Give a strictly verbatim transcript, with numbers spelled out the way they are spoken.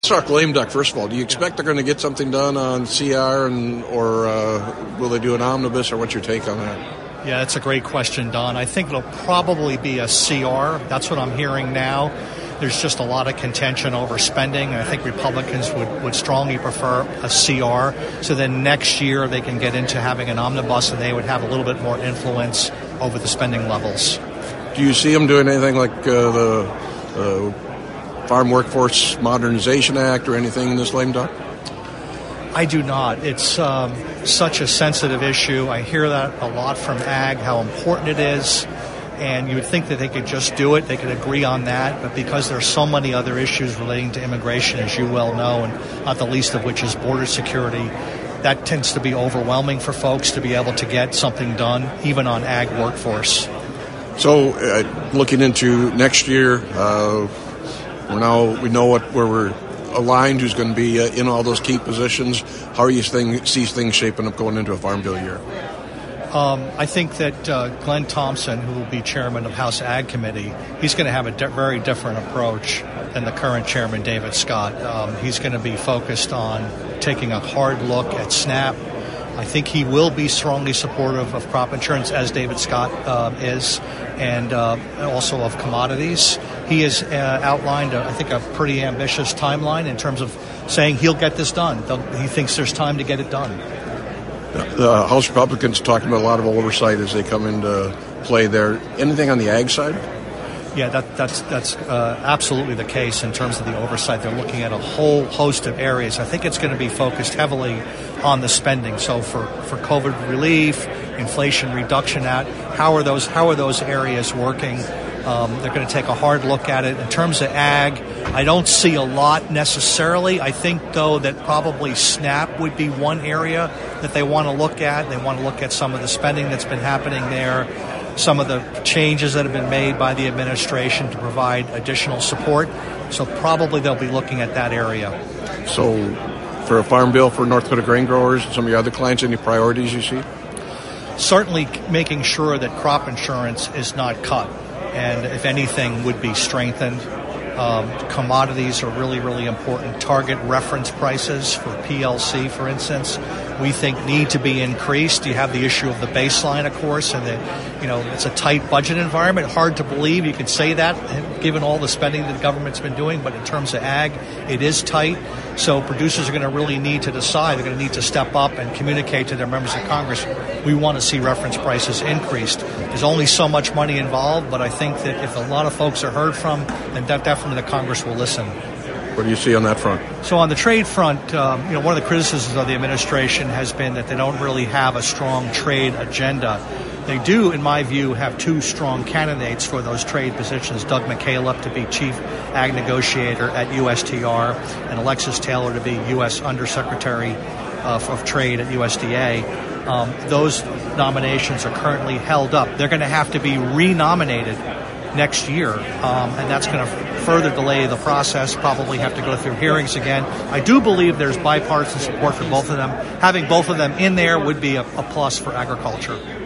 Talk lame duck, first of all. Do you expect they're going to get something done on C R, and or uh, will they do an omnibus, or what's your take on that? Yeah, that's a great question, Don. I think it'll probably be a C R. That's what I'm hearing now. There's just a lot of contention over spending. I think Republicans would, would strongly prefer a C R. So then next year they can get into having an omnibus, and they would have a little bit more influence over the spending levels. Do you see them doing anything like uh, the uh, Farm Workforce Modernization Act or anything in this lame duck? I do not. It's um, such a sensitive issue. I hear that a lot from ag, how important it is. And you would think that they could just do it. They could agree on that. But because there's so many other issues relating to immigration, as you well know, and not the least of which is border security, that tends to be overwhelming for folks to be able to get something done, even on ag workforce. So uh, looking into next year, uh, we're now we know what where we're aligned, who's going to be uh, in all those key positions. How are you thing, see things shaping up going into a Farm Bill year? Um, I think that uh, Glenn Thompson, who will be chairman of House Ag Committee, he's going to have a di- very different approach than the current chairman, David Scott. Um, he's going to be focused on taking a hard look at SNAP. I think he will be strongly supportive of crop insurance, as David Scott uh, is, and uh, also of commodities. He has uh, outlined, a, I think, a pretty ambitious timeline in terms of saying he'll get this done. They'll, he thinks there's time to get it done. The House Republicans are talking about a lot of oversight as they come into play there. Anything on the ag side? Yeah, that, that's that's uh, absolutely the case in terms of the oversight. They're looking at a whole host of areas. I think it's going to be focused heavily on the spending. So for, for COVID relief, Inflation Reduction Act, how are those how are those areas working? Um, they're going to take a hard look at it. In terms of ag, I don't see a lot necessarily. I think, though, that probably SNAP would be one area that they want to look at. They want to look at some of the spending that's been happening there, some of the changes that have been made by the administration to provide additional support. So probably they'll be looking at that area. So for a farm bill for North Dakota grain growers and some of your other clients, any priorities you see? Certainly making sure that crop insurance is not cut, and if anything would be strengthened. Um, commodities are really, really important. Target reference prices for P L C, for instance, we think need to be increased. You have the issue of the baseline, of course, and that, you know, it's a tight budget environment. Hard to believe you could say that given all the spending that the government's been doing, but in terms of ag, it is tight. So producers are going to really need to decide. They're going to need to step up and communicate to their members of Congress, we want to see reference prices increased. There's only so much money involved, but I think that if a lot of folks are heard from, then definitely the Congress will listen. What do you see on that front? So on the trade front, um, you know, one of the criticisms of the administration has been that they don't really have a strong trade agenda. They do, in my view, have two strong candidates for those trade positions, Doug McCaleb to be chief ag negotiator at U S T R and Alexis Taylor to be U S Undersecretary of, of Trade at U S D A. Um, those nominations are currently held up. They're going to have to be renominated next year, um, and that's going to further delay the process, probably have to go through hearings again. I do believe there's bipartisan support for both of them. Having both of them in there would be a, a plus for agriculture.